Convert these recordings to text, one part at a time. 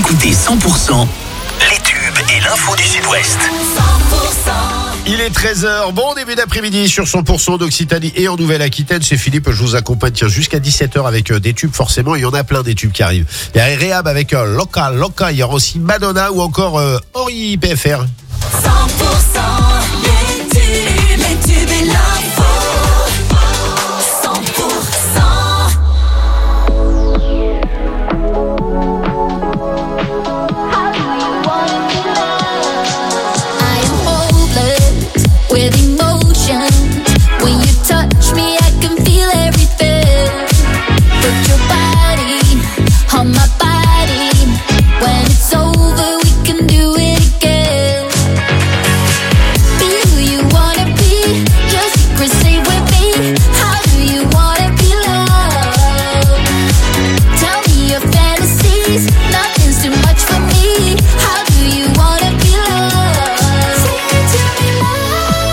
écoutez 100% les tubes et l'info du Sud-Ouest. 100%. Il est 13h, bon début d'après-midi sur 100% d'Occitanie et en Nouvelle-Aquitaine. C'est Philippe, je vous accompagne jusqu'à 17h avec des tubes, forcément, il y en a plein des tubes qui arrivent. Il y a Rehab avec Loca, il y aura aussi Madonna ou encore Henri PFR. 100% les tubes et l'info. 100%. With emotion, when you touch me, I can feel everything. Put your body on my body. When it's over, we can do it again. Be who you wanna be, your secret stay with me. How do you wanna be loved? Tell me your fantasies, nothing's too much for me. How do you wanna be loved? Say it to me, love.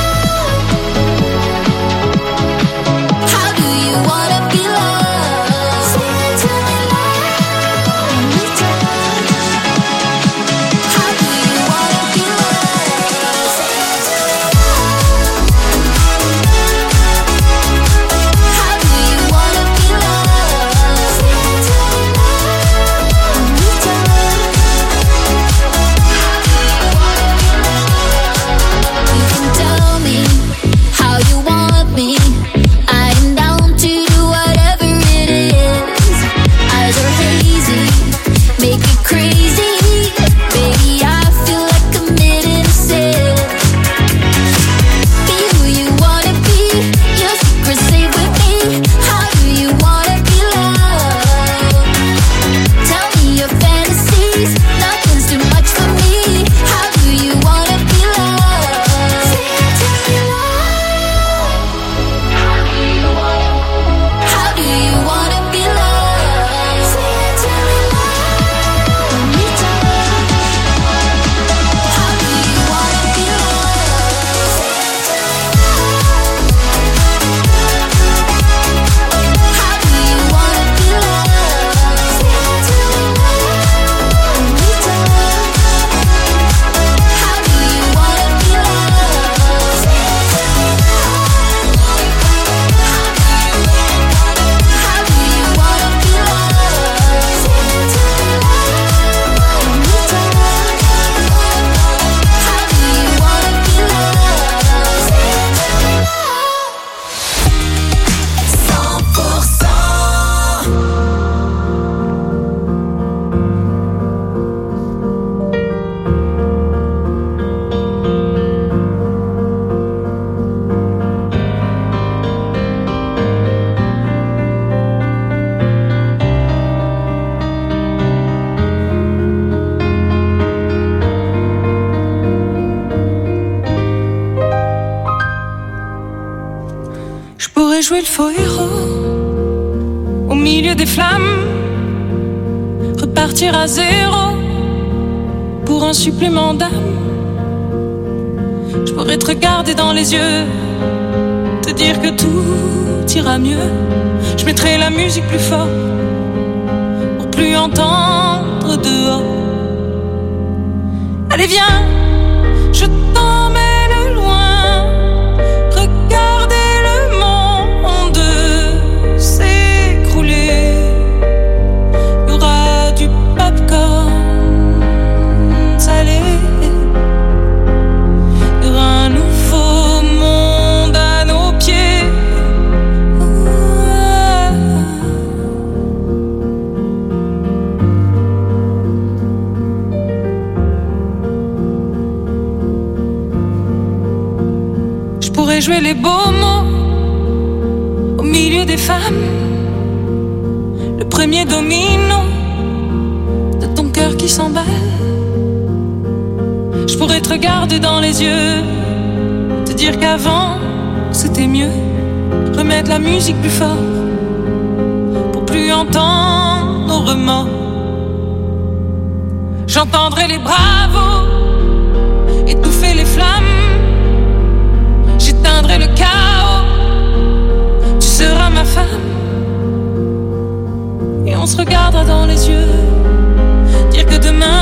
Jouer le faux héros au milieu des flammes, repartir à zéro pour un supplément d'âme. Je pourrais te regarder dans les yeux, te dire que tout ira mieux. Je mettrai la musique plus fort pour plus entendre dehors. Allez viens, je t'emmène loin, regardez jouer les beaux mots au milieu des femmes, le premier domino de ton cœur qui s'emballe. Je pourrais te regarder dans les yeux, te dire qu'avant c'était mieux, remettre la musique plus fort pour plus entendre nos remords. J'entendrai les bravos étouffer les flammes, j'éteindrai le chaos, tu seras ma femme. Et on se regardera dans les yeux, dire que demain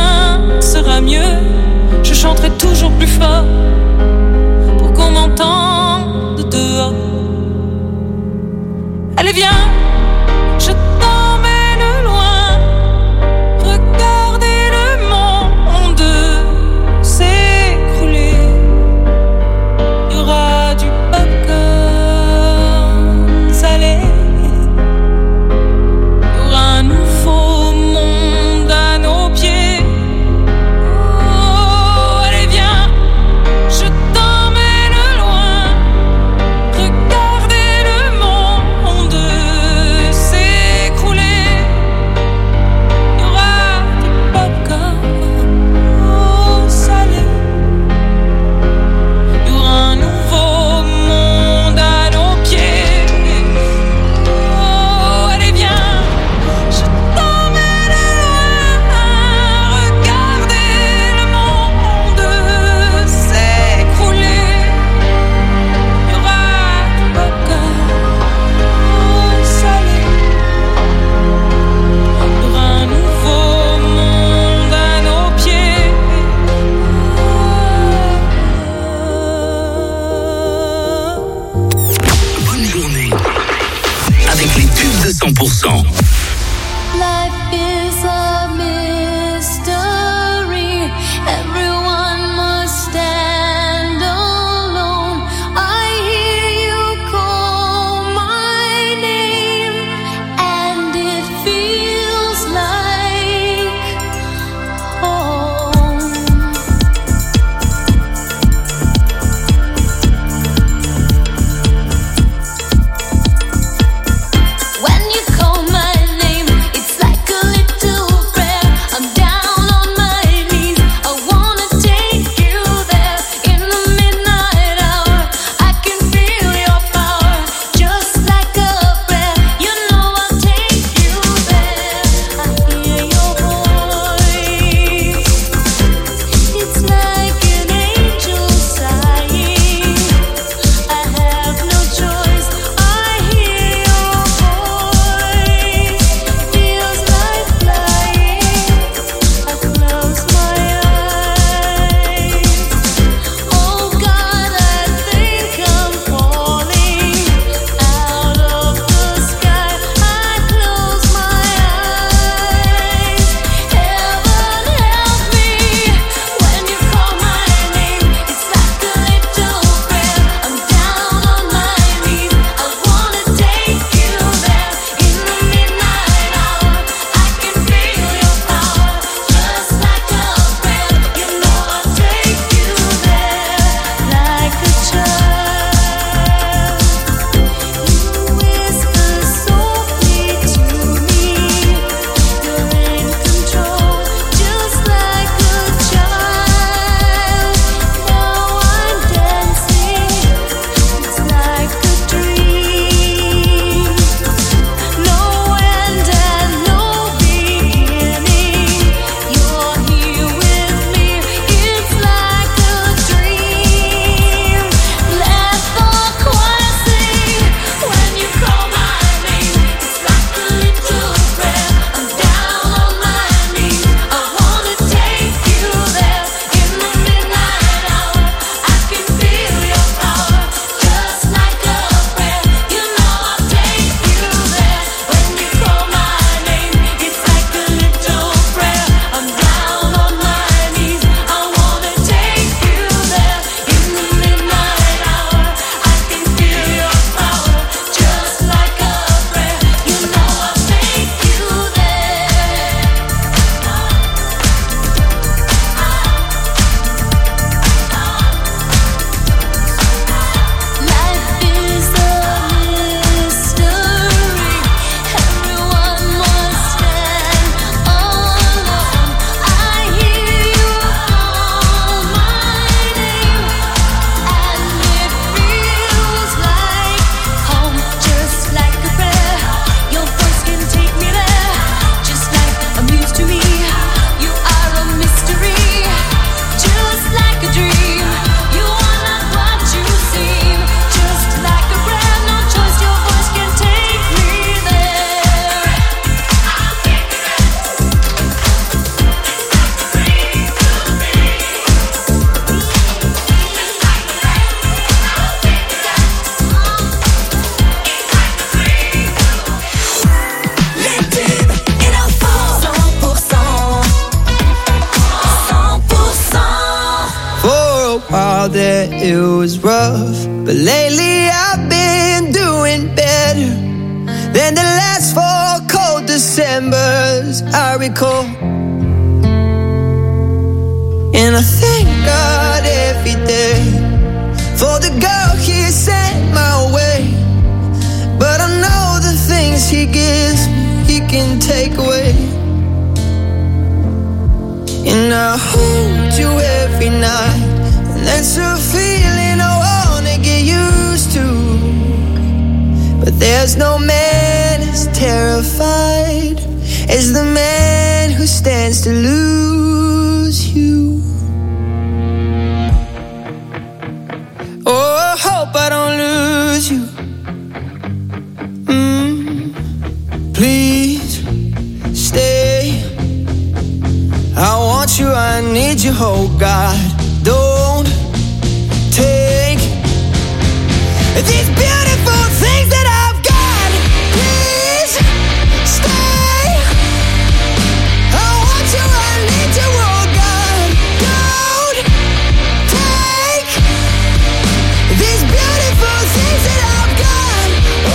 out there it was rough, but lately I've been doing better than the last 4 cold Decembers I recall. And I thank God every day for the girl He sent my way. But I know the things He gives me, He can take away. And I hold you every night, and that's a feeling I wanna get used to. But there's no man as terrified as the man who stands to lose you. Oh, I hope I don't lose you. Please stay. I want you, I need you, oh God. Don't take these beautiful things that I've got. Please stay. I want you, I need you, oh God. Don't take these beautiful things that I've got.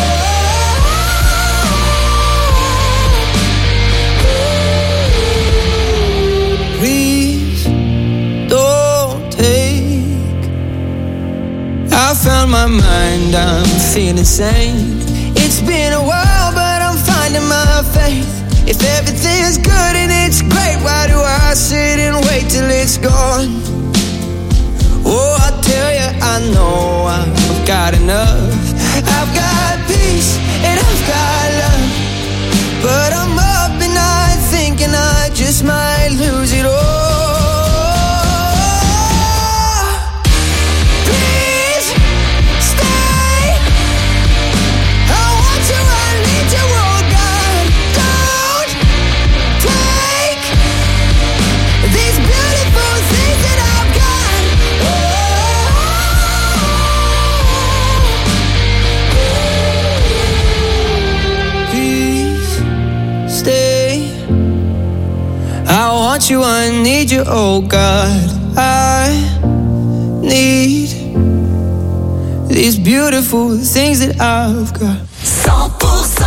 Please don't take. I found my mind, I'm feeling sane. It's been a while, but I'm finding my faith. If everything's good and it's great, why do I sit and wait till it's gone? Oh, I tell you, I know I've got enough. I've got peace and I've got love, but I'm up at night thinking I just might lose it all. Please stay. I want you, I need you, oh God. Don't take these beautiful things that I've got. Please stay. I want you, I need you, oh God. I need these beautiful things that I've got. 100%.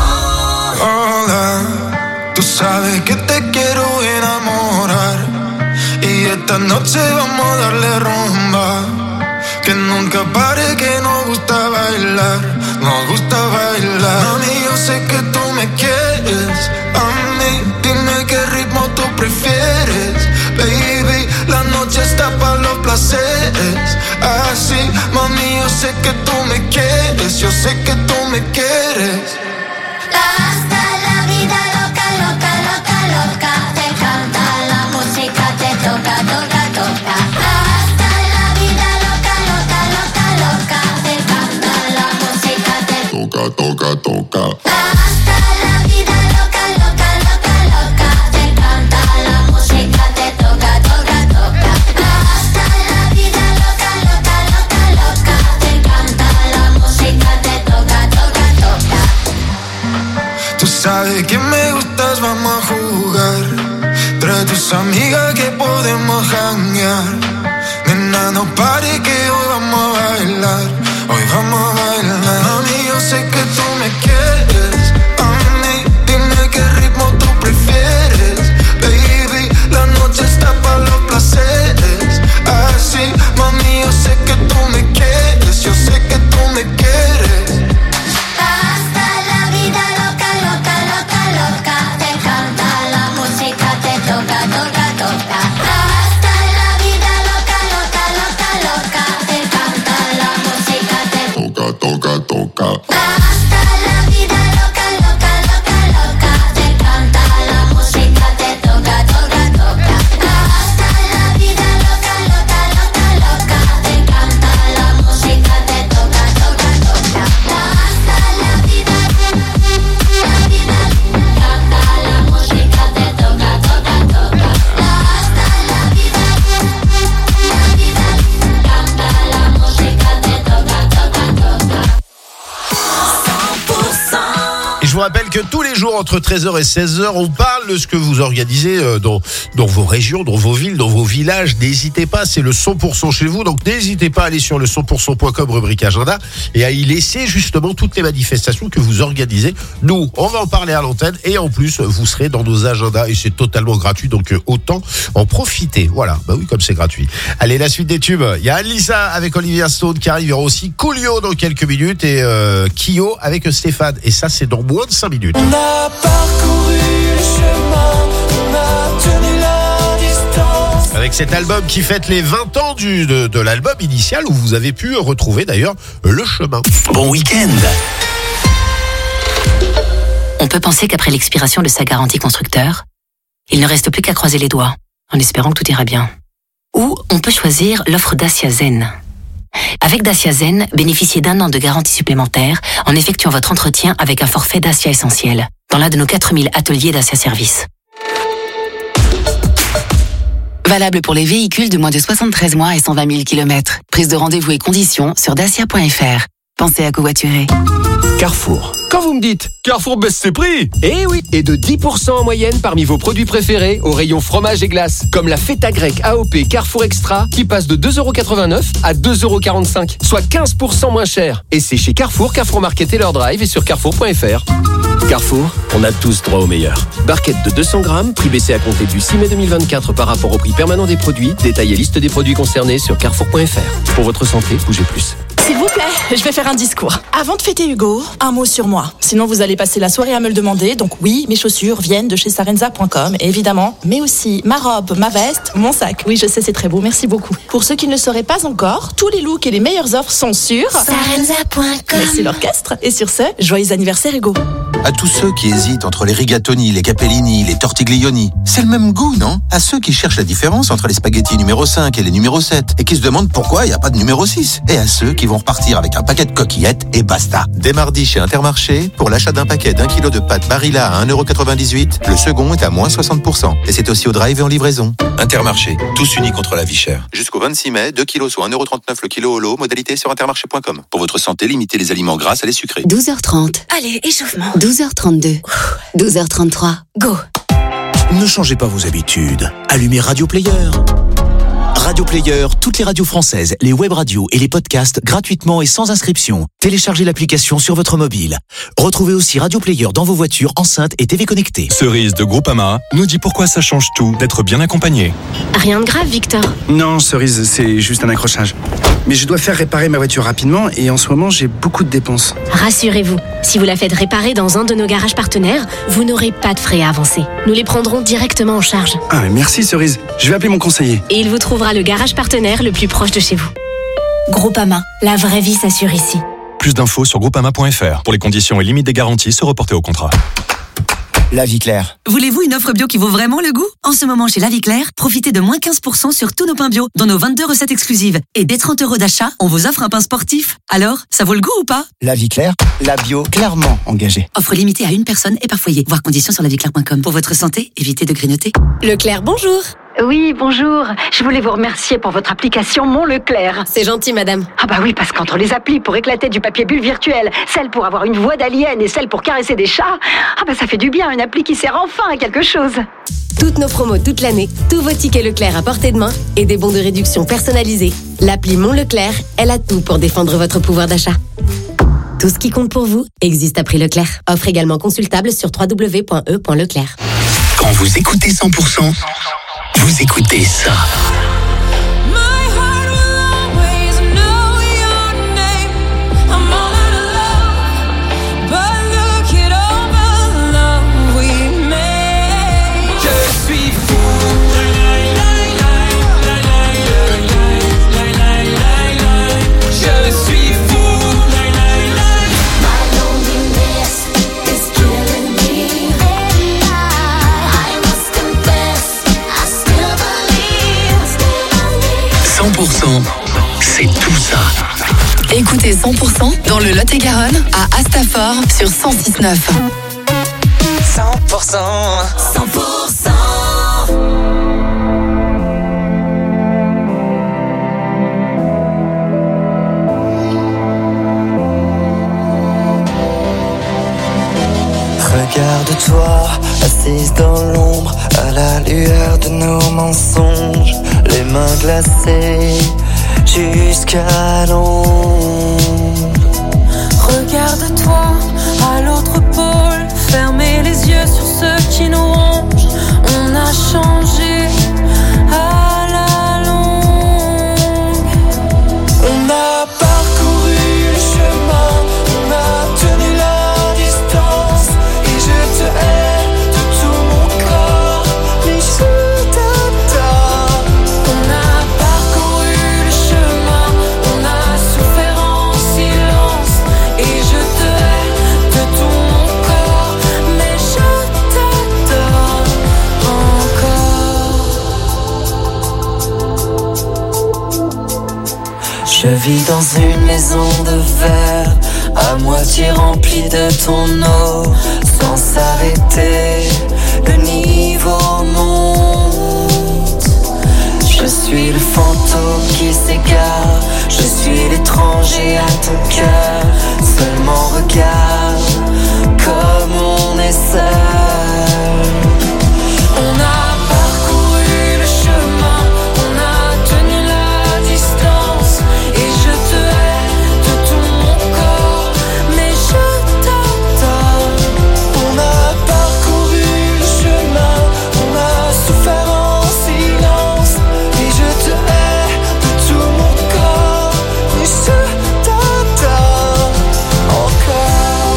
Hola, tú sabes que te quiero enamorar y esta noche vamos a darle rumba. Que nunca pare, que nos gusta bailar, nos gusta bailar. Mami, yo sé que tú me quieres, a mí dime qué ritmo tú prefieres. Baby, la noche está para los placeres. Así, mami, yo sé que tú me quieres, yo sé que tú me quieres. Hasta la vida loca, loca, loca, loca. Te canta la música, te toca, toca, toca. Hasta la vida loca, loca, loca, loca. Te canta la música, te Toca, toca, toca. hasta la vida loca, loca, loca, loca. Te canta la música, te toca, toca, toca. Hasta la vida loca, loca, loca, loca. Te canta la música, te toca, toca, toca. Tú sabes que me gustas, vamos a jugar. Trae tus amigas que podemos janguear. Nena, no pare que hoy vamos a bailar. Hoy vamos a bailar. Mami, yo sé que tú me quieres. A mí, dime qué ritmo tú prefieres. Baby, la noche está para los placeres. Así, mami, yo sé que tú me quieres. Yo sé que tú me quieres. Hasta la vida loca, loca, loca, loca. Te canta la música, te toca, toca, toca. Hasta la vida loca, loca, loca, loca. Te canta la música, te Toca, toca, rappelle que tous les jours entre 13h et 16h, on parle de ce que vous organisez dans vos régions, dans vos villes, dans vos villages. N'hésitez pas, c'est le 100% chez vous. Donc n'hésitez pas à aller sur le 100%.com rubrique agenda et à y laisser justement toutes les manifestations que vous organisez. Nous, on va en parler à l'antenne et en plus, vous serez dans nos agendas et c'est totalement gratuit. Donc autant en profiter. Voilà, bah oui, comme c'est gratuit. Allez, la suite des tubes. Il y a Anne-Lisa avec Olivia Stone qui arrive. Il y aura aussi Coolio dans quelques minutes et Kyo avec Stéphane. Et ça, c'est dans moins de 5 minutes. On a parcouru le chemin, on a tenu la distance. Avec cet album qui fête les 20 ans de l'album initial où vous avez pu retrouver d'ailleurs le chemin. Bon week-end. On peut penser qu'après l'expiration de sa garantie constructeur, il ne reste plus qu'à croiser les doigts, en espérant que tout ira bien. Ou on peut choisir l'offre Dacia Zen. Avec Dacia Zen, bénéficiez d'1 an de garantie supplémentaire en effectuant votre entretien avec un forfait Dacia Essentiel dans l'un de nos 4000 ateliers Dacia Service. Valable pour les véhicules de moins de 73 mois et 120 000 km. Prise de rendez-vous et conditions sur dacia.fr. Pensez à covoiturer. Carrefour. Quand vous me dites Carrefour baisse ses prix, eh oui, et de 10% en moyenne parmi vos produits préférés au rayon fromage et glace, comme la feta grecque AOP Carrefour Extra qui passe de 2,89€ à 2,45€, soit 15% moins cher. Et c'est chez Carrefour, Carrefour Market et leur drive et sur carrefour.fr. Carrefour, on a tous droit au meilleur. Barquette de 200 grammes, prix baissé à compter du 6 mai 2024 par rapport au prix permanent des produits. Détail et liste des produits concernés sur carrefour.fr. Pour votre santé, bougez plus. S'il vous plaît, je vais faire un discours. Avant de fêter Hugo, un mot sur moi. Sinon, vous allez passer la soirée à me le demander. Donc oui, mes chaussures viennent de chez Sarenza.com, évidemment. Mais aussi ma robe, ma veste, mon sac. Oui, je sais, c'est très beau. Merci beaucoup. Pour ceux qui ne le sauraient pas encore, tous les looks et les meilleures offres sont sur Sarenza.com. Merci l'orchestre. Et sur ce, joyeux anniversaire Hugo. À tous ceux qui hésitent entre les rigatoni, les capellini, les tortiglioni, c'est le même goût, non? À ceux qui cherchent la différence entre les spaghettis numéro 5 et les numéro 7 et qui se demandent pourquoi il n'y a pas de numéro 6. Et à ceux qui vont repartir avec un paquet de coquillettes et basta. Dès mardi chez Intermarché, pour l'achat d'un paquet d'1 kg de pâtes Barilla à 1,98€, le second est à moins 60%. Et c'est aussi au drive et en livraison. Intermarché, tous unis contre la vie chère. Jusqu'au 26 mai, 2 kilos soit 1,39€ le kilo au lot, modalité sur intermarché.com. Pour votre santé, limitez les aliments gras à les sucrés. 12h30. Allez, échauffement. 12h32. 12h33. Go. Ne changez pas vos habitudes. Allumez Radio Player. Radio Player, toutes les radios françaises, les web radios et les podcasts gratuitement et sans inscription. Téléchargez l'application sur votre mobile. Retrouvez aussi Radio Player dans vos voitures, enceintes et TV connectées. Cerise de Groupama nous dit pourquoi ça change tout d'être bien accompagné. Rien de grave, Victor. Non, Cerise, c'est juste un accrochage. Mais je dois faire réparer ma voiture rapidement et en ce moment, j'ai beaucoup de dépenses. Rassurez-vous, si vous la faites réparer dans un de nos garages partenaires, vous n'aurez pas de frais à avancer. Nous les prendrons directement en charge. Ah, mais merci Cerise. Je vais appeler mon conseiller. Et il vous trouvera le garage partenaire le plus proche de chez vous. Groupama, la vraie vie s'assure ici. Plus d'infos sur groupama.fr. Pour les conditions et limites des garanties, se reporter au contrat. La Vie Claire. Voulez-vous une offre bio qui vaut vraiment le goût? En ce moment, chez La Vie Claire, profitez de moins 15% sur tous nos pains bio, dans nos 22 recettes exclusives. Et dès 30€ d'achat, on vous offre un pain sportif. Alors, ça vaut le goût ou pas? La Vie Claire, la bio clairement engagée. Offre limitée à une personne et par foyer. Voir conditions sur laviclaire.com. Pour votre santé, évitez de grignoter. Leclerc, bonjour. Oui, bonjour. Je voulais vous remercier pour votre application Mon Leclerc. C'est gentil, madame. Ah bah oui, parce qu'entre les applis pour éclater du papier bulle virtuel, celle pour avoir une voix d'alien et celle pour caresser des chats, ah bah ça fait du bien, une appli qui sert enfin à quelque chose. Toutes nos promos toute l'année, tous vos tickets Leclerc à portée de main et des bons de réduction personnalisés. L'appli Mon Leclerc, elle a tout pour défendre votre pouvoir d'achat. Tout ce qui compte pour vous existe à prix Leclerc. Offre également consultable sur www.e.leclerc. Quand vous écoutez 100%, vous écoutez ça. C'est tout ça. Écoutez 100% dans le Lot-et-Garonne à Astafort sur 106.9. 100%. 100%. de toi, assise dans l'ombre, à la lueur de nos mensonges, les mains glacées jusqu'à l'ombre. Regarde-toi à l'autre pôle, fermez les yeux sur ceux qui nous rongent. On a changé à la longue. On a parcouru le chemin, on a tenu la distance, et je te hais de tout mon corps, mais je t'attends. On a parcouru le chemin, on a souffert en silence, et je te hais de tout mon corps, mais je t'adore encore. Je vis dans une maison de verre, à moitié remplie de ton eau, sans s'arrêter, le niveau monte. Je suis le fantôme qui s'égare, je suis l'étranger à ton cœur. Seulement regarde comme on est seul. On a parcouru le chemin, on a tenu la distance, et je te hais de tout mon corps, mais je t'adore. On a parcouru le chemin, on a souffert en silence, et je te hais de tout mon corps, mais je t'adore encore.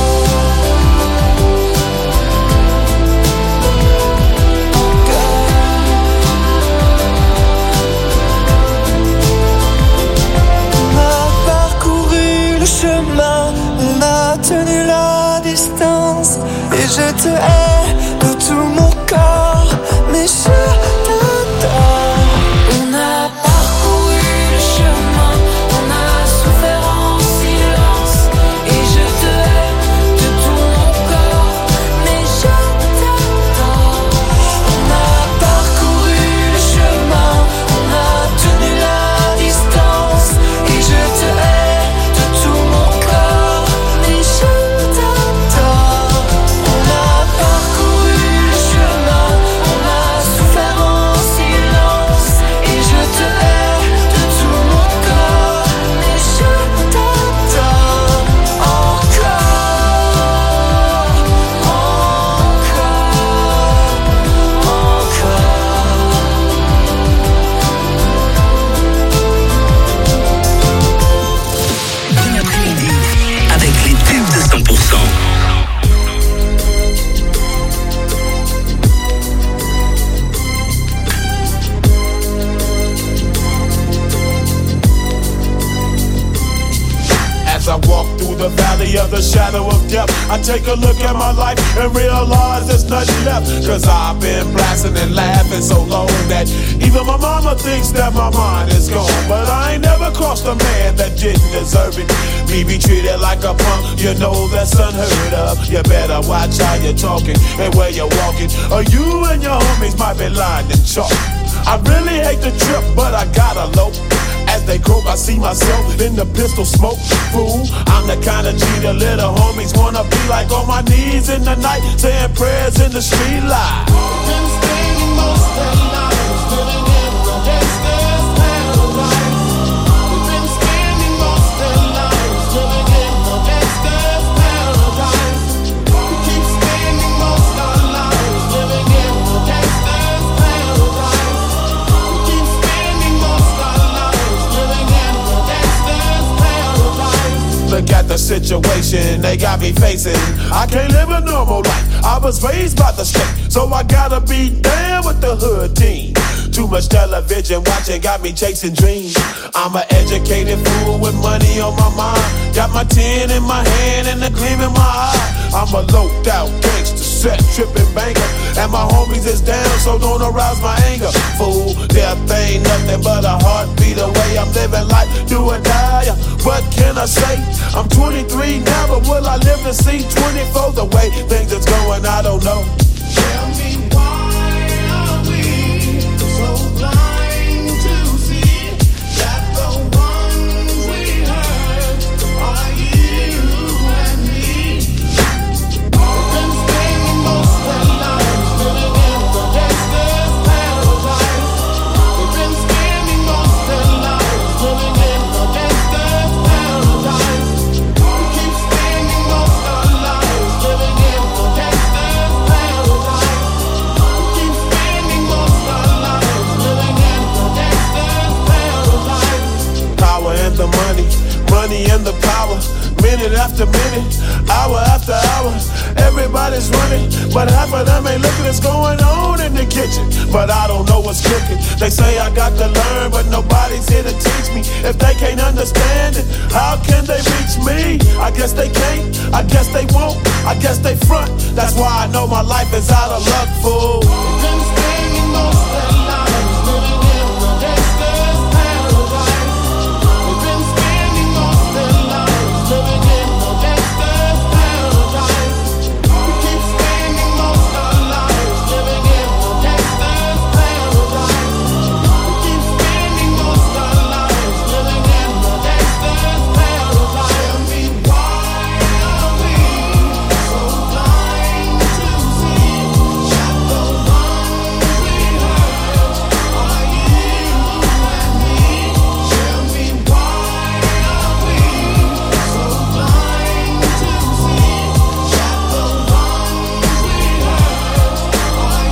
On a parcouru le chemin, on a tenu la distance, et je te hais de tout mon corps, mais je t'adore. On a parcouru le chemin, on a souffert en silence, et je te hais de tout mon corps, mais je t'adore. On a parcouru le chemin, on a tenu la distance, et je te hais de tout mon corps, mais je t'adore. On a parcouru le chemin, on a souffert en silence, et je te hais de tout mon corps, mais je t'adore encore, Une après-midi avec les tubes de 100%. As I walk through the valley of the shadow of death, I take a look at my life and realize there's nothing left. Cause I've been blasting and laughing so long that even my mama thinks that my mind is gone. But I ain't never crossed a man that didn't deserve it. Me be treated like a punk, you know that's unheard of. You better watch how you're talking and where you're walking, or you and your homies might be lying in chalk. I really hate the trip, but I gotta low. As they croak, I see myself in the pistol smoke. Fool, I'm the kind of G the little homies wanna be like, on my knees in the night, saying prayers in the street light. Been spending most of their lives living in the gangster's paradise. We've been spending most of their lives living in the gangster's paradise. We keep spending most of our lives living in the gangster's paradise. We keep spending most of our lives living in the gangster's paradise. Look at the situation they got me facing. I can't live a normal life. I was raised by the state, so I gotta be down with the hood team. Too much television watching got me chasing dreams. I'm an educated fool with money on my mind. Got my 10 in my hand and a gleam in my eye. I'm a loped out gangster, set tripping banker, and my homies is down, so don't arouse my anger. Fool, death ain't nothing but a heartbeat away. I'm living life, do or die. What can I say? I'm 23 now, but will I live to see 24? The way things is going, I don't know. Tell me why are we so blind to see that the ones we hurt are you and me? We've been spending most just a minute, hour after hour. Everybody's running, but half of them ain't looking what's going on in the kitchen. But I don't know what's cooking. They say I got to learn, but nobody's here to teach me. If they can't understand it, how can they reach me? I guess they can't, I guess they won't, I guess they front. That's why I know my life is out of luck, fool. Been spending most of their lives living in the gangster's paradise. They've been spending most of their lives living in the gangster's paradise. We keep spending most of our lives living in the gangster's paradise. We keep spending most of our lives living in the gangster's paradise. Tell me why are we so blind to see that the ones we hurt are you and me? Tell me why are we so blind to see that the ones we hurt are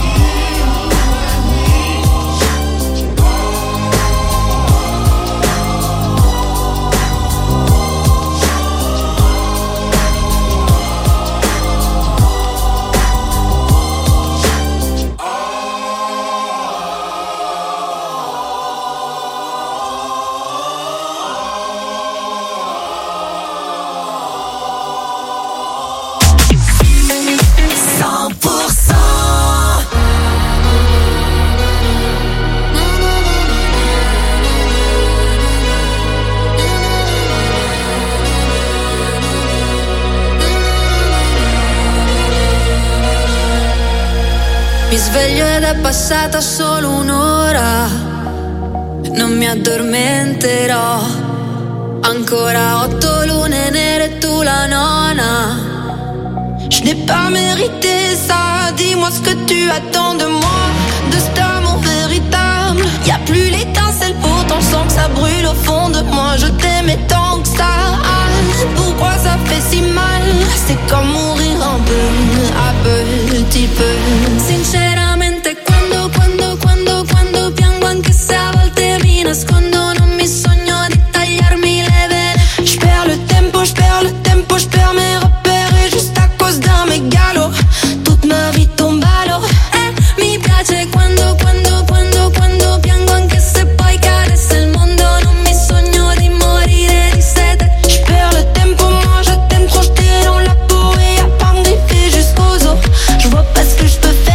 Mi sveglio ed è passata solo un'ora, non mi addormenterò. Ancora 8 lune nere, tu la nona. Je n'ai pas mérité ça, dis-moi ce que tu attends de moi, de cet amour véritable. Y'a plus l'étincelle, pourtant je sens que ça brûle au fond de moi. Je t'aimais tant que ça, pourquoi ça fait si mal? C'est comme mourir un peu, à petit peu. Sinceramente quando piango, anche se a volte mi nascondo, non mi sogno di tagliarmi le vene. Je perds le tempo, je perds mes repères juste à cause d'un mégalo. Toute ma vie tombe à l'eau. Mi piace quando piango, anche se poi cadesse il mondo, non mi sogno di morire di sete. Je perds le tempo, moi je t'aime trop, je t'ai dans la peau et y'a pas de griffes jusqu'aux os. Je vois pas ce que je peux faire.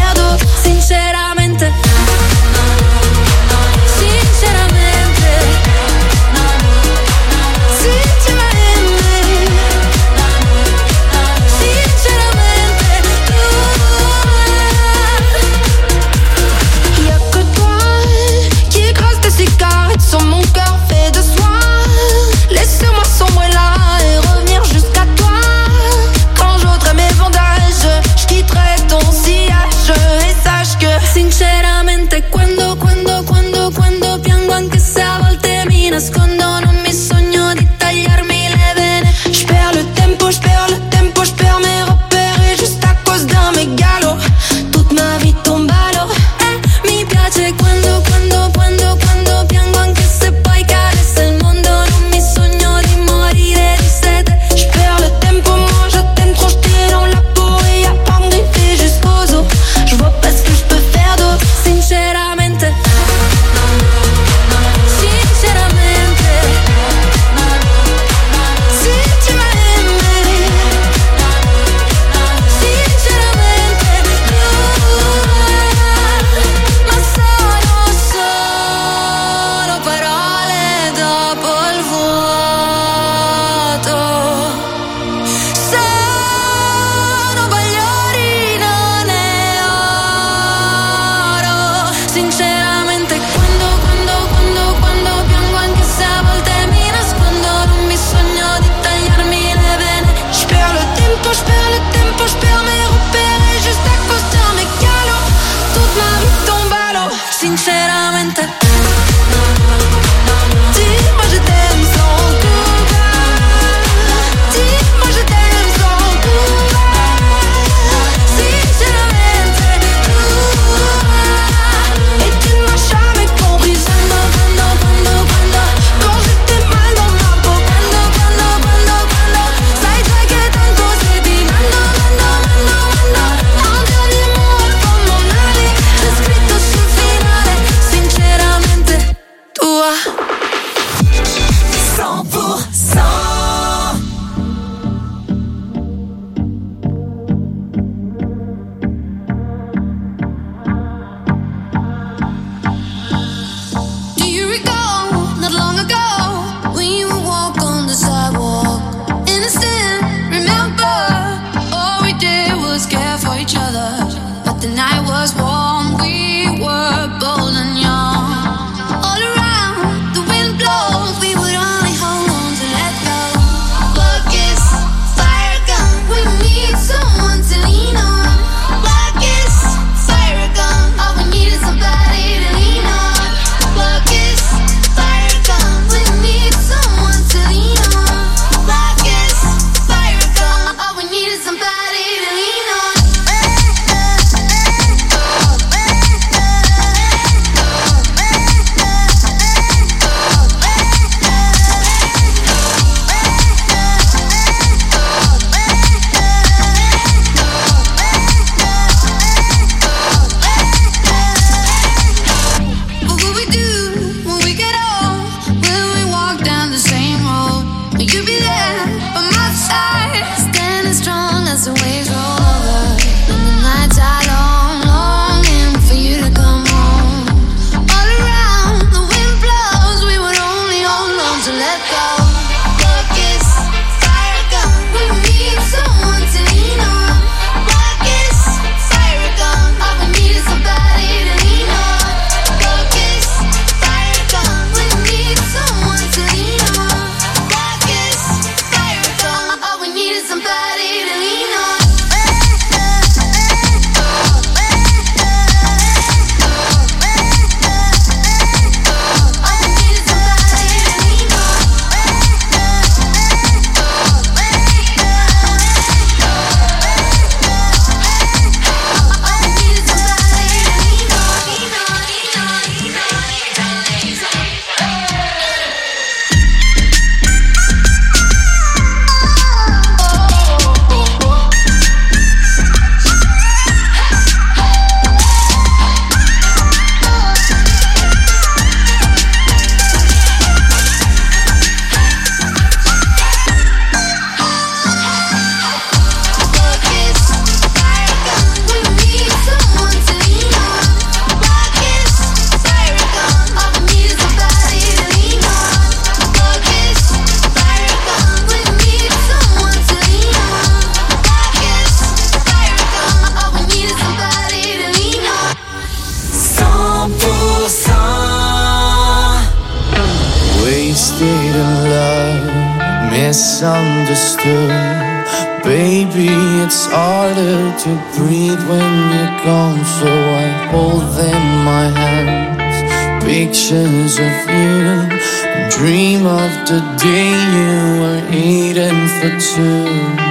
state of love, misunderstood. Baby, it's harder to breathe when you're gone, so I hold in my hands pictures of you, and dream of the day you were eating for two.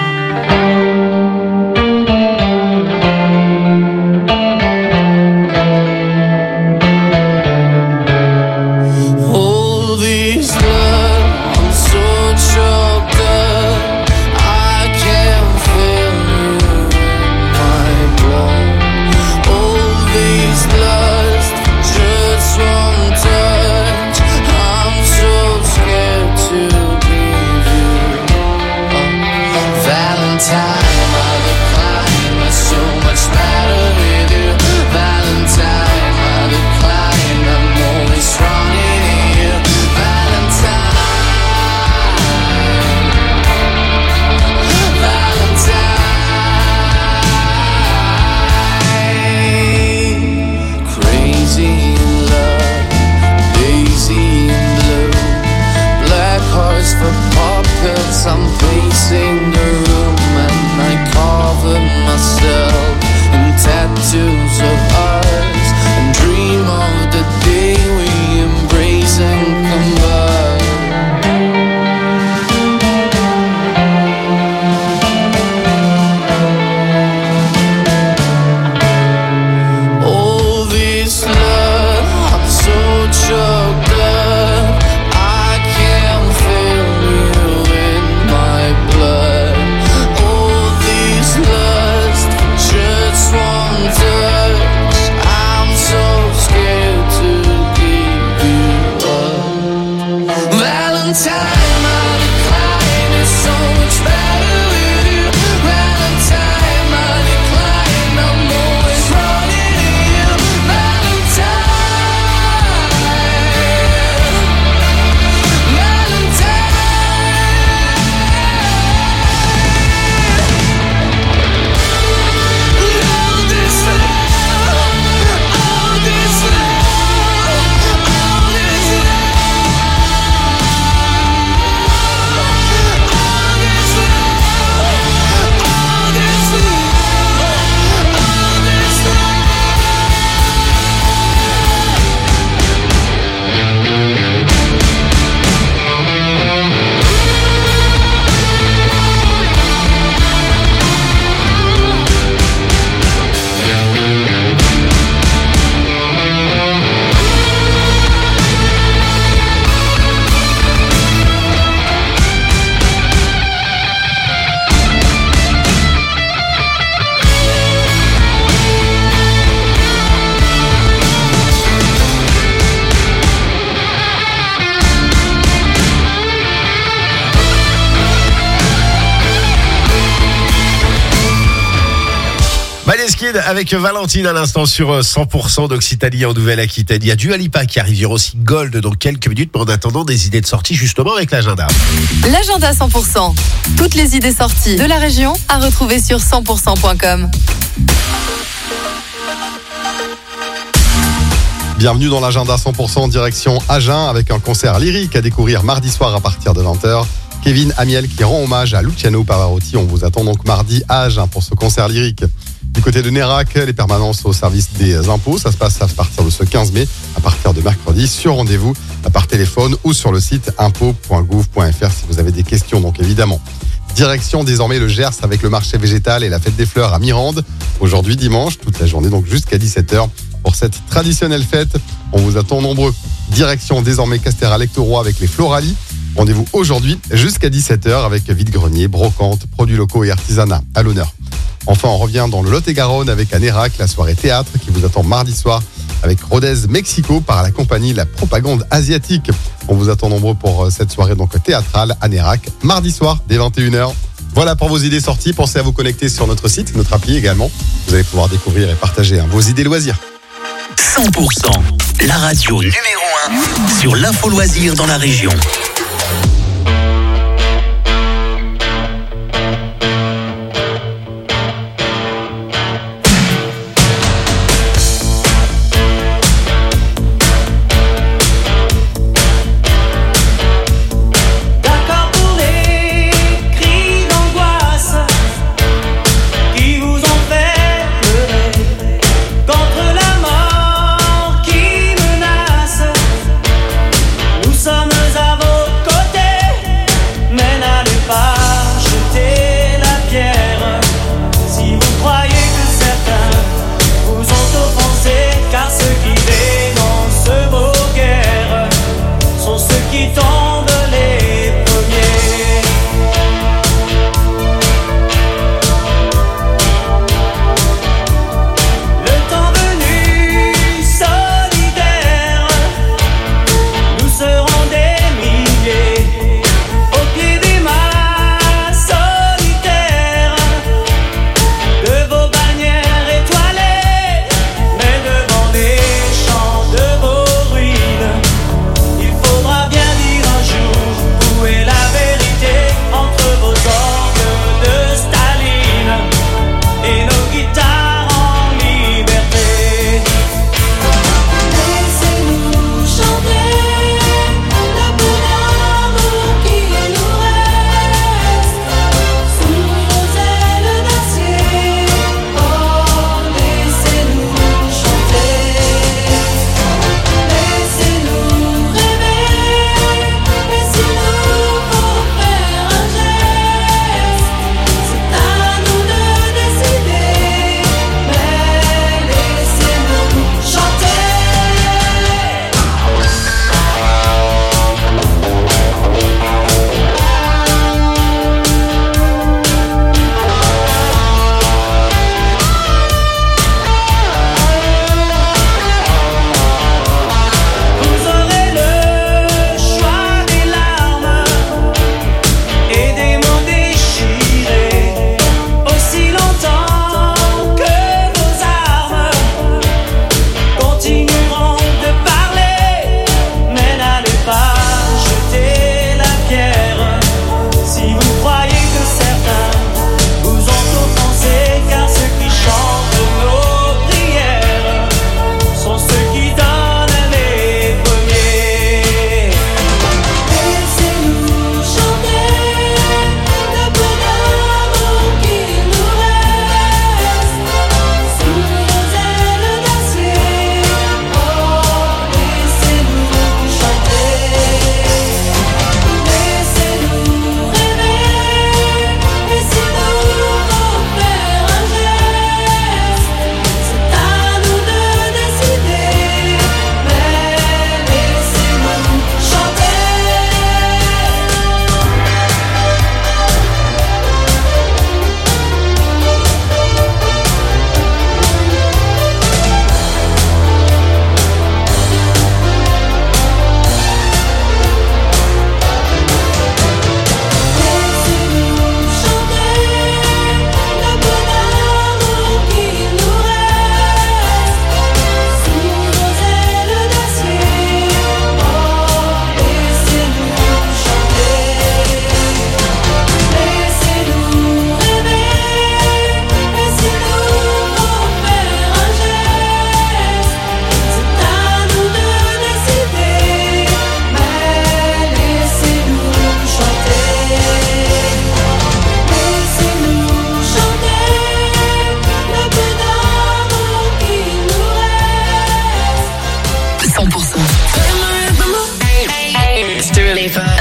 I'm pacing the room and I cover myself in tattoos of ours and dream of the day we embrace and combine. All this love, I'm so choked up, I can't feel you in my blood. All this lust, just one touch, I'm so scared to give you up. Valentine, my decline is so much better with you. Valentine, my decline, I'm always running to you. Valentine, Maneskin avec Valentine à l'instant sur 100% d'Occitanie en Nouvelle-Aquitaine. Il y a Dua Lipa qui arrive, il y aura aussi Gold dans quelques minutes, mais en attendant des idées de sortie justement avec l'agenda. L'agenda 100%. Toutes les idées sorties de la région à retrouver sur 100%.com. Bienvenue dans l'agenda 100% direction Agen avec un concert lyrique à découvrir mardi soir à partir de 20h. Kevin Amiel qui rend hommage à Luciano Pavarotti. On vous attend donc mardi à Agen pour ce concert lyrique. Du côté de Nérac, les permanences au service des impôts, ça se passe à partir de ce 15 mai, à partir de mercredi, sur rendez-vous, par téléphone ou sur le site impôts.gouv.fr si vous avez des questions, donc évidemment. Direction désormais le Gers avec le marché végétal et la fête des fleurs à Mirande. Aujourd'hui dimanche, toute la journée, donc jusqu'à 17h pour cette traditionnelle fête. On vous attend nombreux. Direction désormais Castéral-Lectoroy avec les Floralies. Rendez-vous aujourd'hui jusqu'à 17h avec vide-grenier, brocante, produits locaux et artisanat à l'honneur. Enfin, on revient dans le Lot-et-Garonne avec à Nérac la soirée théâtre qui vous attend mardi soir avec Rodez Mexico par la compagnie La Propagande Asiatique. On vous attend nombreux pour cette soirée donc théâtrale à Nérac mardi soir dès 21h. Voilà pour vos idées sorties. Pensez à vous connecter sur notre site, notre appli également. Vous allez pouvoir découvrir et partager vos idées loisirs. 100%, la radio numéro 1 sur l'info loisir dans la région.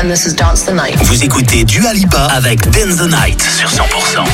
and this is Dance the Night. Vous écoutez Dua Lipa avec Dance the Night sur 100%.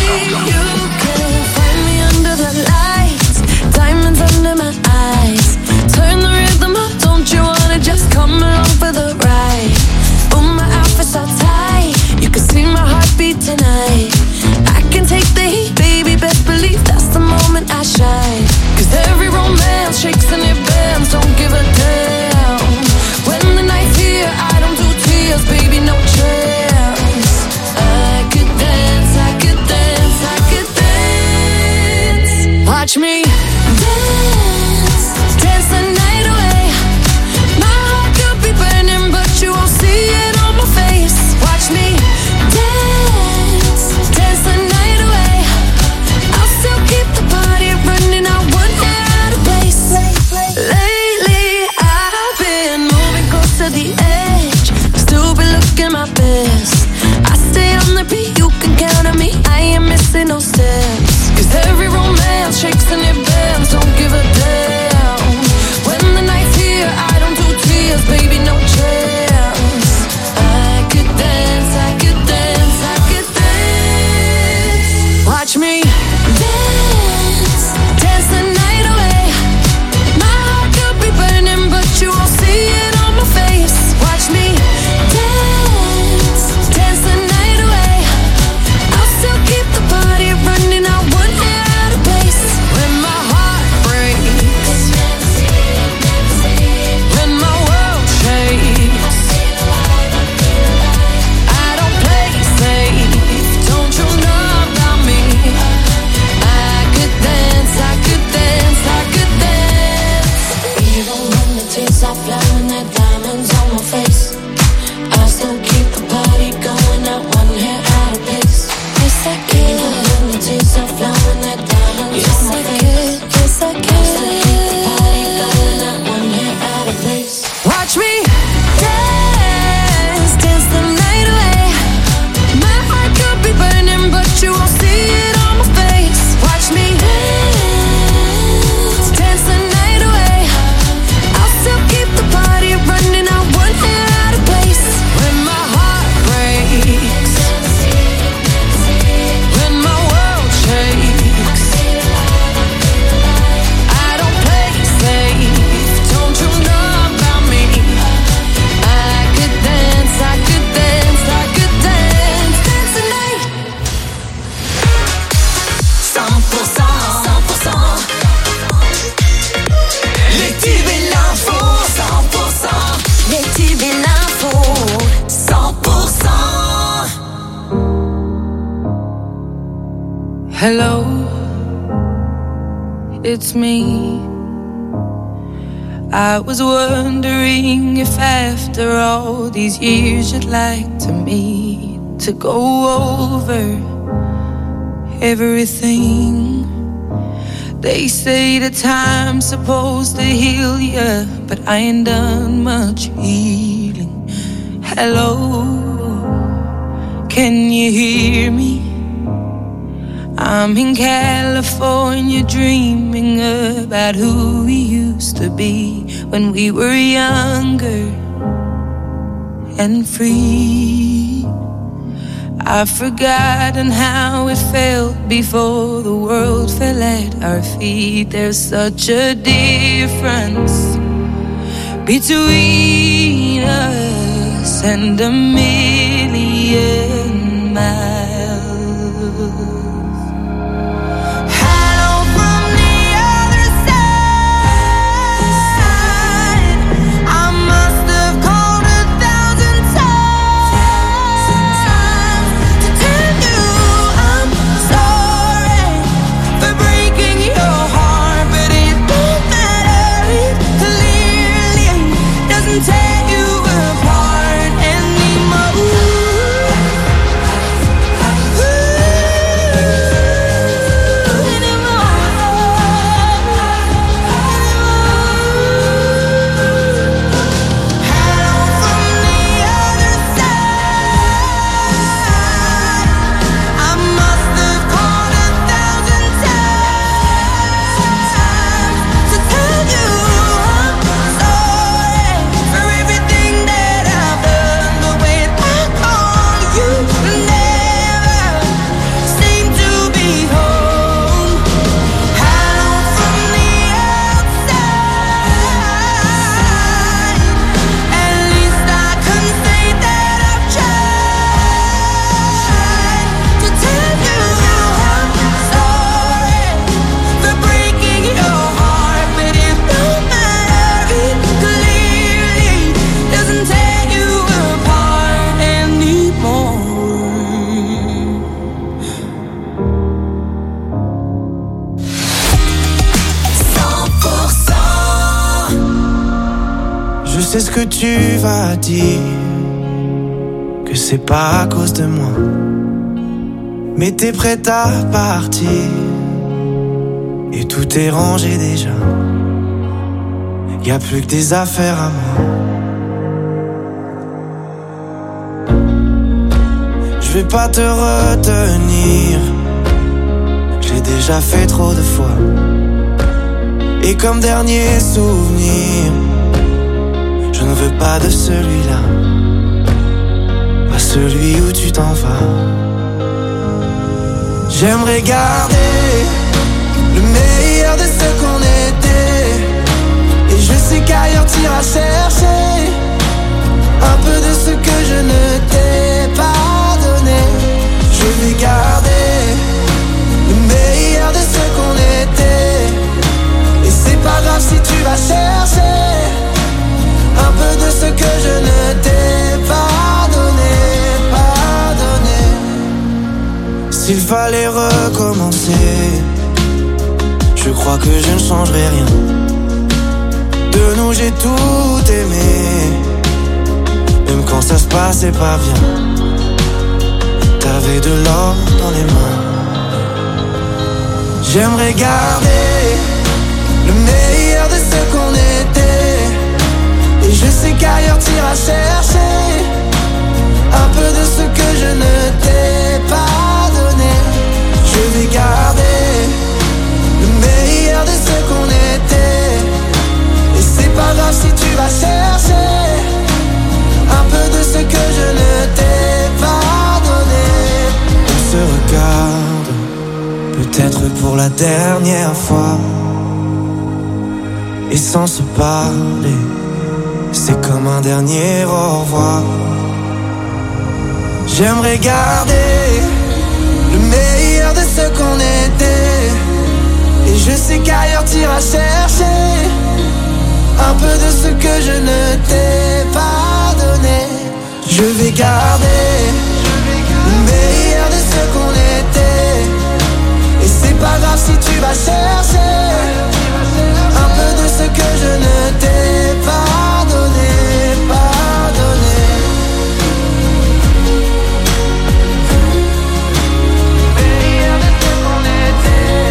Diamonds under my eyes. Turn the rhythm up, don't you wanna just come along for the ride? Oh, my outfit's all tight, you can see my heartbeat tonight. I can take the heat, baby, best believe that's the moment I shine. Cause every romance shakes and it bends, don't give a damn. When the night's here, I don't do tears, baby, no chance. I could dance, I could dance, I could dance. Watch me dance, dance the night away. My heart could be burning, but you won't see it on my face. Watch me dance, dance the night away. I'll still keep the party running, I won't get out of place. Lately, I've been moving close to the edge, still be looking my best. I stay on the beat, you can count on me, I ain't missing no steps. Cause every romance shakes and it bends, don't give a damn. When the night's here, I don't do tears, baby, no chance. I could dance, I could dance, I could dance. Watch me dance, dance the night away. My heart could be burning, but you won't see it on my face. Watch me dance, dance the night away. I'll still keep the party running, I won't get out of place. When my heart breaks, when my world shakes, I don't play safe, don't you know about me? I could dance, I could dance, I could dance. Even when the tears are flowing, the diamonds on my face, I still keep the party going, not one hair out of place. Yes, I can. Even when the tears are flowing, the diamonds on my face, yes, I can. I still keep the party going, not one hair out of place. Watch me dance, dance the night away. My heart could be burning, but you won't see it on my face. Watch me dance, dance the night away. I'll still keep the party running, I won't get out of place. When my heart breaks, when my world shakes, I don't play safe, don't you know about me? I could dance, I could dance, I could dance, dance the night. 100%, 100%. Les tubes et l'info, 100%. Les tubes et l'info, 100%. Hello, it's me. I was wondering if after all these years you'd like to meet to go over everything. They say the time's supposed to heal ya, but I ain't done much healing. Hello, can you hear me? I'm in California dreaming about who we used to be when we were younger and free. I've forgotten how it felt before the world fell at our feet. There's such a difference between us and a million miles. Take you apart anymore. Je sais ce que tu vas dire, que c'est pas à cause de moi, mais t'es prête à partir et tout est rangé déjà. Y a plus que des affaires à moi. Je vais pas te retenir, j'ai déjà fait trop de fois. Et comme dernier souvenir, je ne veux pas de celui-là, pas celui où tu t'en vas. J'aimerais garder le meilleur de ce qu'on était, et je sais qu'ailleurs t'iras chercher un peu de ce que je ne t'ai pas donné. Je vais garder le meilleur de ce qu'on était, et c'est pas grave si tu vas chercher un peu de ce que je ne t'ai pas donné, pas donné. S'il fallait recommencer, je crois que je ne changerai rien. De nous j'ai tout aimé, même quand ça se passait pas bien. T'avais de l'or dans les mains. J'aimerais garder le meilleur de ce qu'on était, et je sais qu'ailleurs t'iras chercher un peu de ce que je ne t'ai pas donné. Je vais garder le meilleur de ce qu'on était, et c'est pas grave si tu vas chercher un peu de ce que je ne t'ai pas donné. On se regarde, peut-être pour la dernière fois, et sans se parler, c'est comme un dernier au revoir. J'aimerais garder le meilleur de ce qu'on était, et je sais qu'ailleurs t'iras chercher un peu de ce que je ne t'ai pas donné. Je vais garder le meilleur de ce qu'on était, et c'est pas grave si tu vas chercher un peu de ce que je ne t'ai pas donné, pas donné. Meilleur de ce qu'on était,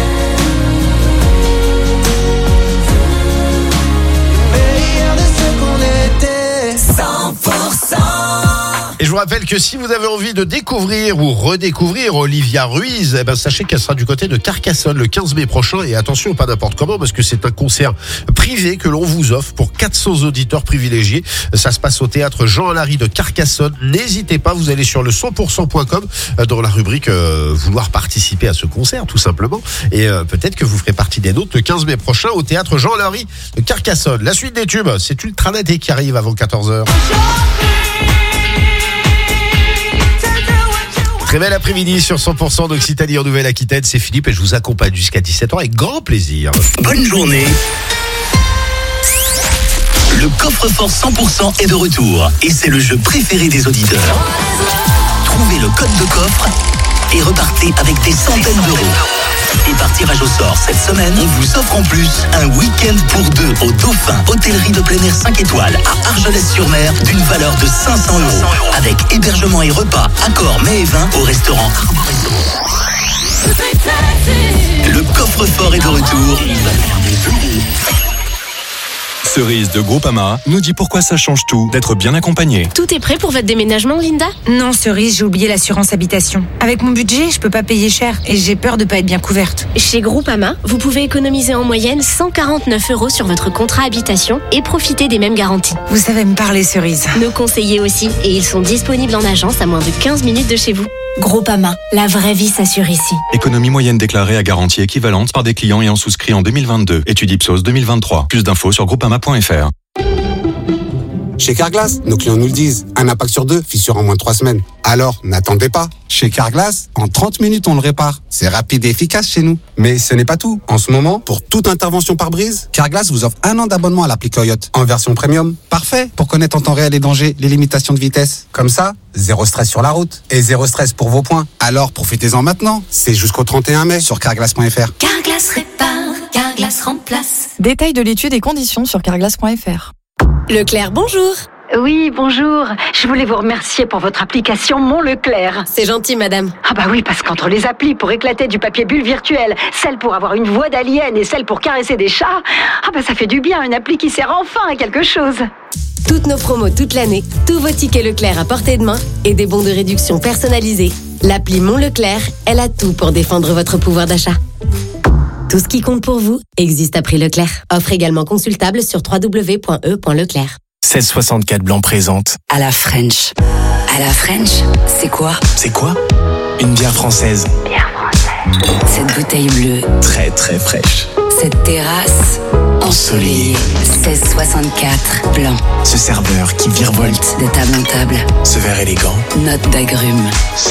meilleur de ce qu'on était. 100%. Et je vous rappelle que si vous avez envie de découvrir ou redécouvrir Olivia Ruiz, eh ben sachez qu'elle sera du côté de Carcassonne le 15 mai prochain. Et attention, pas n'importe comment, parce que c'est un concert privé que l'on vous offre pour 400 auditeurs privilégiés. Ça se passe au théâtre Jean Alary de Carcassonne. N'hésitez pas, vous allez sur le 100%.com dans la rubrique vouloir participer à ce concert, tout simplement. Et peut-être que vous ferez partie des nôtres le 15 mai prochain au théâtre Jean Alary de Carcassonne. La suite des tubes, c'est Ultranet qui arrive avant 14h. Très bel après-midi sur 100% d'Occitanie en Nouvelle-Aquitaine. C'est Philippe et je vous accompagne jusqu'à 17h avec grand plaisir. Bonne journée. Le coffre-fort 100% est de retour et c'est le jeu préféré des auditeurs. Trouvez le code de coffre et repartez avec des centaines d'euros. Et par tirage au sort cette semaine, on vous offre en plus un week-end pour deux au Dauphin, hôtellerie de plein air 5 étoiles à Argelès-sur-Mer d'une valeur de 500 € avec hébergement et repas, accord mets et vin au restaurant Arboretum. Le coffre-fort est de retour. Cerise de Groupama nous dit pourquoi ça change tout d'être bien accompagné. Tout est prêt pour votre déménagement, Linda ? Non, Cerise, j'ai oublié l'assurance habitation. Avec mon budget, je peux pas payer cher et j'ai peur de pas être bien couverte. Chez Groupama, vous pouvez économiser en moyenne 149 € sur votre contrat habitation et profiter des mêmes garanties. Vous savez me parler, Cerise. Nos conseillers aussi, et ils sont disponibles en agence à moins de 15 minutes de chez vous. Groupama, la vraie vie s'assure ici. Économie moyenne déclarée à garantie équivalente par des clients ayant souscrit en 2022. Étude Ipsos 2023. Plus d'infos sur groupama.fr. Chez Carglass, nos clients nous le disent. Un impact sur deux, fissure en moins de 3 semaines. Alors, n'attendez pas. Chez Carglass, en 30 minutes, on le répare. C'est rapide et efficace chez nous. Mais ce n'est pas tout. En ce moment, pour toute intervention par brise, Carglass vous offre 1 an d'abonnement à l'appli Coyote en version premium. Parfait pour connaître en temps réel les dangers, les limitations de vitesse. Comme ça, zéro stress sur la route et zéro stress pour vos points. Alors, profitez-en maintenant. C'est jusqu'au 31 mai sur carglass.fr. Carglass répare, Carglass remplace. Détail de l'étude et conditions sur carglass.fr. Leclerc, bonjour. Oui, bonjour. Je voulais vous remercier pour votre application Mon Leclerc. C'est gentil, madame. Ah bah oui, parce qu'entre les applis pour éclater du papier bulle virtuel, celle pour avoir une voix d'alien et celle pour caresser des chats, ah bah ça fait du bien, une appli qui sert enfin à quelque chose. Toutes nos promos toute l'année, tous vos tickets Leclerc à portée de main et des bons de réduction personnalisés. L'appli Mon Leclerc, elle a tout pour défendre votre pouvoir d'achat. Tout ce qui compte pour vous existe à prix Leclerc. Offre également consultable sur www.e.leclerc. 1664 Blanc présente À la French. À la French, c'est quoi? C'est quoi? Une bière française. Bière française. Cette bouteille bleue. Très très fraîche. Cette terrasse ensoleillée. 1664 Blanc. Ce serveur qui virevolte De table en table. ce verre élégant. Note d'agrumes.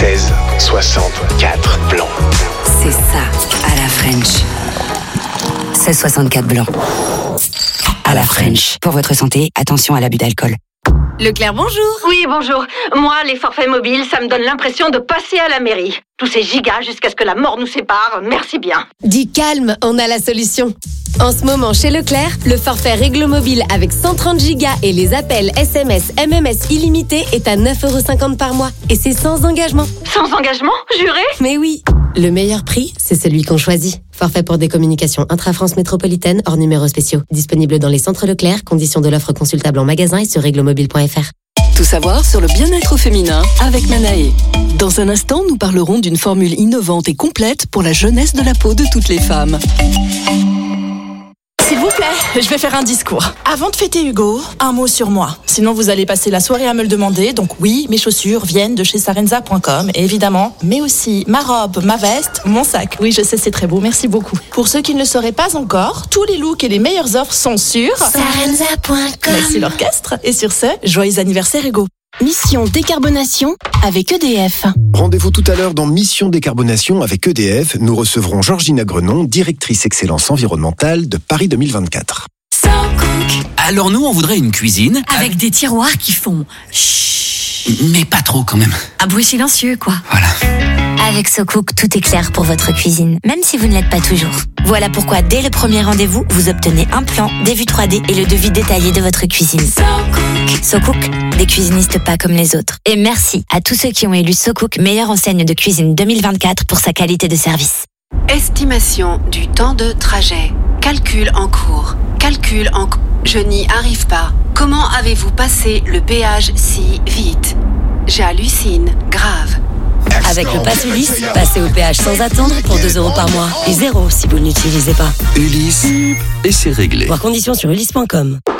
1664 Blanc. C'est ça, à la French. 1664 Blanc. À la French. Pour votre santé, attention à l'abus d'alcool. Leclerc, bonjour. Oui, bonjour. Moi, les forfaits mobiles, ça me donne l'impression de passer à la mairie. Tous ces gigas jusqu'à ce que la mort nous sépare, merci bien. Dis calme, on a la solution. En ce moment, chez Leclerc, le forfait Réglo Mobile avec 130 gigas et les appels SMS, MMS illimités est à 9,50€ par mois. Et c'est sans engagement. Sans engagement, juré? Mais oui. Le meilleur prix, c'est celui qu'on choisit. Forfait pour des communications intra-France métropolitaine hors numéros spéciaux. Disponible dans les centres Leclerc. Conditions de l'offre consultable en magasin et sur reglomobile.fr. Tout savoir sur le bien-être féminin avec Manae. Dans un instant, nous parlerons d'une formule innovante et complète pour la jeunesse de la peau de toutes les femmes. S'il vous plaît, je vais faire un discours. Avant de fêter Hugo, un mot sur moi. Sinon, vous allez passer la soirée à me le demander. Donc oui, mes chaussures viennent de chez Sarenza.com, évidemment. Mais aussi ma robe, ma veste, mon sac. Oui, je sais, c'est très beau. Merci beaucoup. Pour ceux qui ne le sauraient pas encore, tous les looks et les meilleures offres sont sur Sarenza.com. Merci l'orchestre. Et sur ce, joyeux anniversaire Hugo. Mission décarbonation avec EDF. Rendez-vous tout à l'heure dans Mission décarbonation avec EDF. Nous recevrons Georgina Grenon, directrice excellence environnementale de Paris 2024. Alors nous, on voudrait une cuisine Avec des tiroirs qui font chut. mais pas trop quand même. Un bruit silencieux, quoi. Avec SoCook, tout est clair pour votre cuisine, même si vous ne l'êtes pas toujours. Voilà pourquoi, dès le premier rendez-vous, vous obtenez un plan, des vues 3D et le devis détaillé de votre cuisine. SoCook, des cuisinistes pas comme les autres. Et merci à tous ceux qui ont élu SoCook meilleure enseigne de cuisine 2024 pour sa qualité de service. Estimation du temps de trajet. Calcul en cours. Je n'y arrive pas. Comment avez-vous passé le péage si vite? J'hallucine. Grave. Avec le Pass Ulysse, passez au péage sans attendre pour 2€ par mois. Et 0 si vous ne l'utilisez pas. Ulysse, et c'est réglé. Voir conditions sur ulysse.com.